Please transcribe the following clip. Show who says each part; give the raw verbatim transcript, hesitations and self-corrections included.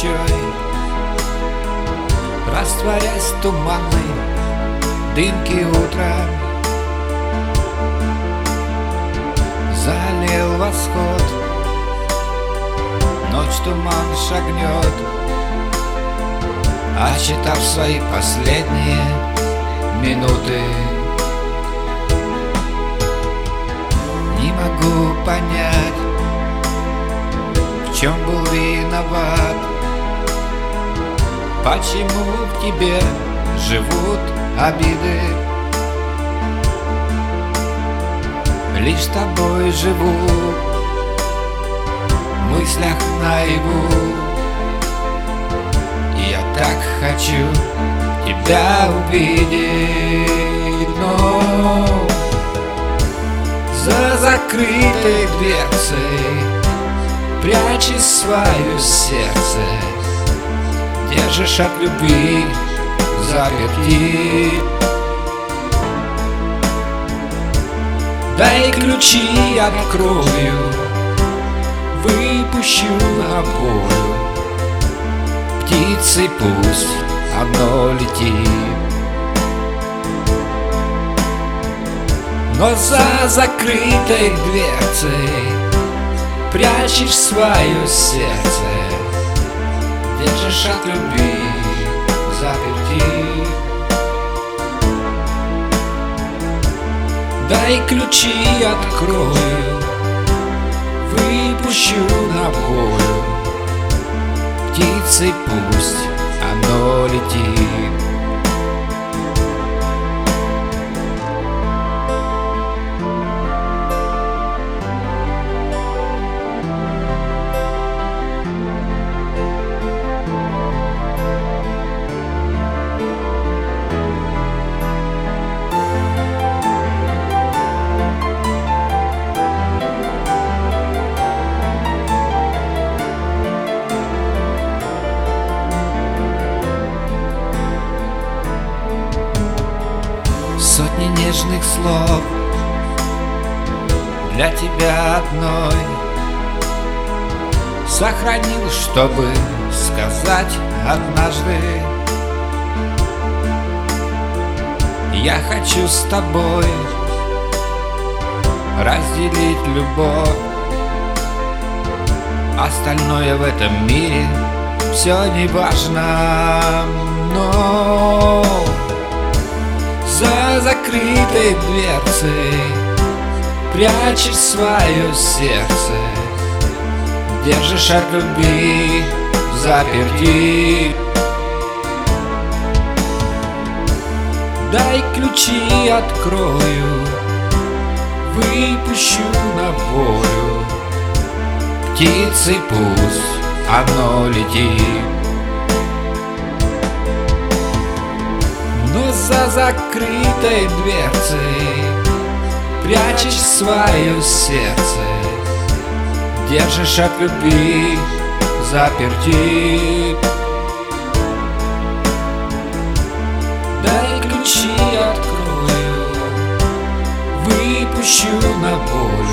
Speaker 1: свечой, растворясь в туманной дымке утра. Залил восход, ночь туман шагнет, отсчитав свои последние минуты. Не могу понять, в чем был виноват, почему в тебе живут обиды. Лишь с тобой живу, в мыслях наяву. И я так хочу тебя увидеть, но за закрытой дверцей прячешь свое сердце, держишь от любви заперти. Дай ключи, открою, выпущу на волю. Птицей пусть одно летит, но за закрытой дверцей прячешь свое сердце, держишь от любви заперти. Дай ключи, открою, выпущу на волю. Птицей пусть оно летит. Сотни нежных слов для тебя одной сохранил, чтобы сказать однажды: я хочу с тобой разделить любовь. Остальное в этом мире все не важно, но за закрытой дверцей прячешь свое сердце, держишь от любви заперти. Дай ключи, открою, выпущу на волю. Птицей пусть оно летит, но за закрытой дверцей прячешь свое сердце, держишь от любви заперти. Дай ключи, открою, выпущу на волю.